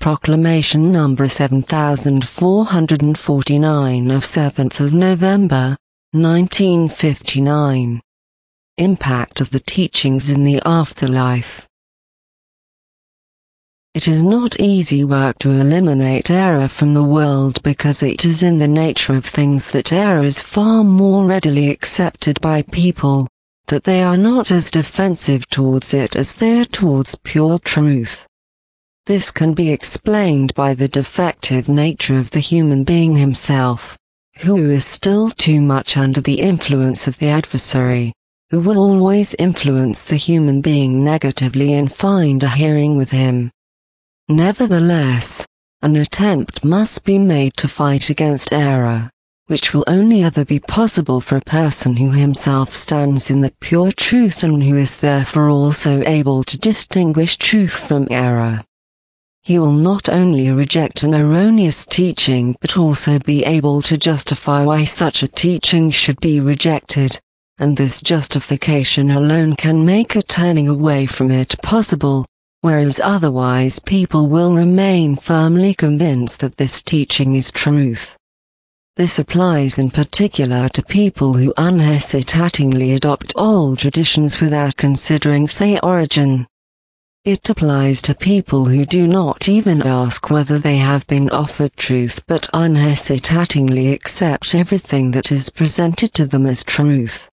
Proclamation number 7449 of 7th of November, 1959. Impact of the teachings in the afterlife. It is not easy work to eliminate error from the world because it is in the nature of things that error is far more readily accepted by people, that they are not as defensive towards it as they are towards pure truth. This can be explained by the defective nature of the human being himself, who is still too much under the influence of the adversary, who will always influence the human being negatively and find a hearing with him. Nevertheless, an attempt must be made to fight against error, which will only ever be possible for a person who himself stands in the pure truth and who is therefore also able to distinguish truth from error. He will not only reject an erroneous teaching but also be able to justify why such a teaching should be rejected, and this justification alone can make a turning away from it possible, whereas otherwise people will remain firmly convinced that this teaching is truth. This applies in particular to people who unhesitatingly adopt old traditions without considering their origin. It applies to people who do not even ask whether they have been offered truth but unhesitatingly accept everything that is presented to them as truth.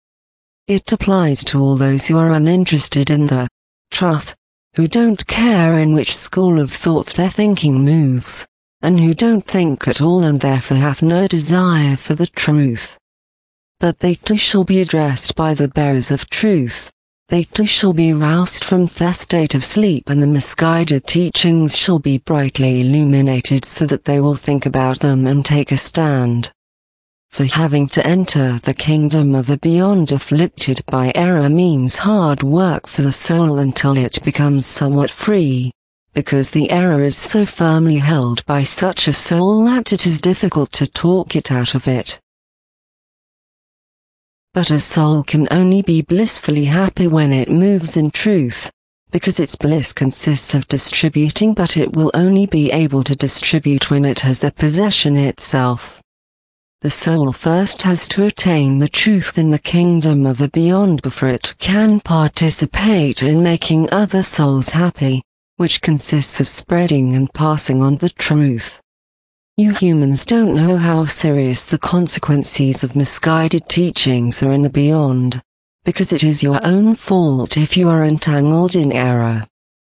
It applies to all those who are uninterested in the truth, who don't care in which school of thought their thinking moves, and who don't think at all and therefore have no desire for the truth. But they too shall be addressed by the bearers of truth. They too shall be roused from their state of sleep and the misguided teachings shall be brightly illuminated so that they will think about them and take a stand. For having to enter the kingdom of the beyond afflicted by error means hard work for the soul until it becomes somewhat free, because the error is so firmly held by such a soul that it is difficult to talk it out of it. But a soul can only be blissfully happy when it moves in truth, because its bliss consists of distributing, but it will only be able to distribute when it has a possession itself. The soul first has to attain the truth in the kingdom of the beyond before it can participate in making other souls happy, which consists of spreading and passing on the truth. You humans don't know how serious the consequences of misguided teachings are in the beyond, because it is your own fault if you are entangled in error.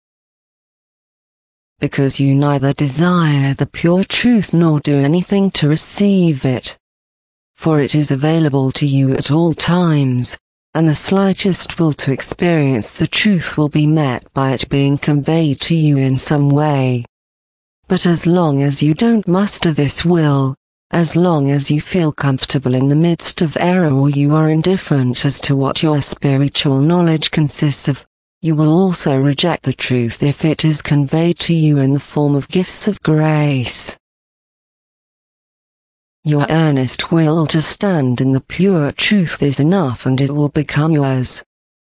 Because you neither desire the pure truth nor do anything to receive it. For it is available to you at all times, and the slightest will to experience the truth will be met by it being conveyed to you in some way. But as long as you don't muster this will, as long as you feel comfortable in the midst of error or you are indifferent as to what your spiritual knowledge consists of, you will also reject the truth if it is conveyed to you in the form of gifts of grace. Your earnest will to stand in the pure truth is enough and it will become yours.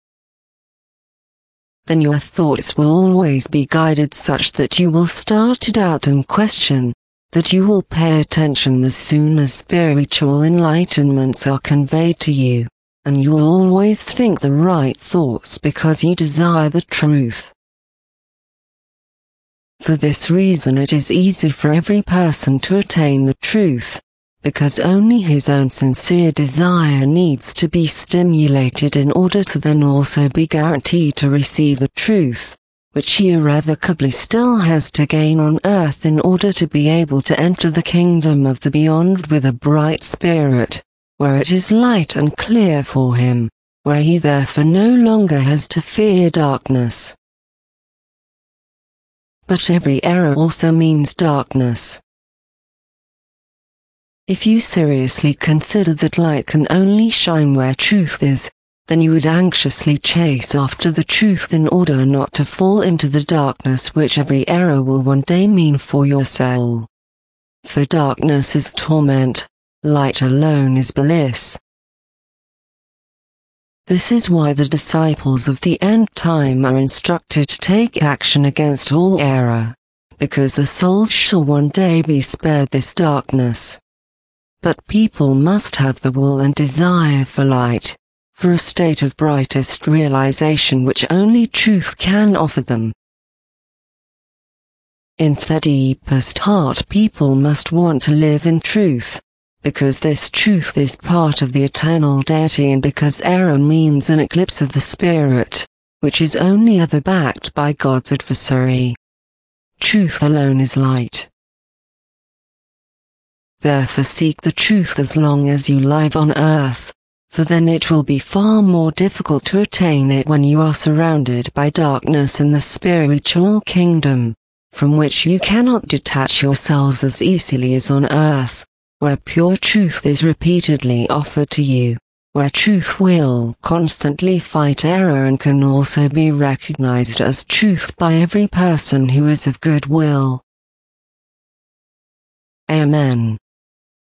Then your thoughts will always be guided such that you will start to doubt and question, that you will pay attention as soon as spiritual enlightenments are conveyed to you, and you will always think the right thoughts because you desire the truth. For this reason it is easy for every person to attain the truth, because only his own sincere desire needs to be stimulated in order to then also be guaranteed to receive the truth, which he irrevocably still has to gain on earth in order to be able to enter the kingdom of the beyond with a bright spirit, where it is light and clear for him, where he therefore no longer has to fear darkness. But every error also means darkness. If you seriously consider that light can only shine where truth is, then you would anxiously chase after the truth in order not to fall into the darkness which every error will one day mean for your soul. For darkness is torment, light alone is bliss. This is why the disciples of the end time are instructed to take action against all error, because the souls shall one day be spared this darkness. But people must have the will and desire for light, for a state of brightest realization which only truth can offer them. In their deepest heart, people must want to live in truth, because this truth is part of the eternal deity, and because error means an eclipse of the spirit, which is only ever backed by God's adversary. Truth alone is light. Therefore seek the truth as long as you live on earth, for then it will be far more difficult to attain it when you are surrounded by darkness in the spiritual kingdom, from which you cannot detach yourselves as easily as on earth, where pure truth is repeatedly offered to you, where truth will constantly fight error and can also be recognized as truth by every person who is of good will. Amen.